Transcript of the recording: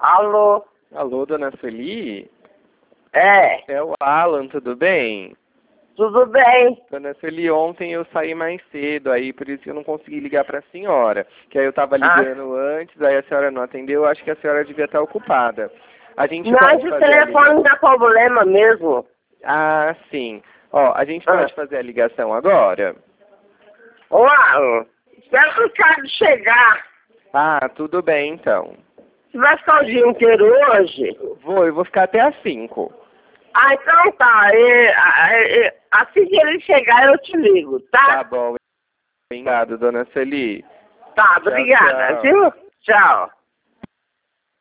Alô? Alô, dona Sueli? É, É o Alan, tudo bem? tudo bem? Dona Sueli, ontem eu saí mais cedo aí, por isso que eu não consegui ligar para a senhora. Que aí eu estava Ah, ligando antes, aí a senhora não atendeu, eu acho que a senhora devia estar ocupada. A gente mas pode o fazer a ligação. telefone dá problema mesmo. Ah, sim. Ó, a gente Ah. pode fazer a ligação agora? Ô, Alan, espera que o cara chegar. Ah, tudo bem então. Você vai ficar o dia inteiro hoje? Eu vou ficar até às 5. Ah, então tá. Assim que ele chegar, eu te ligo, Tá tá? bom. Obrigado, dona Sueli. Tá, Tchau, obrigada, tchau. viu? Tchau.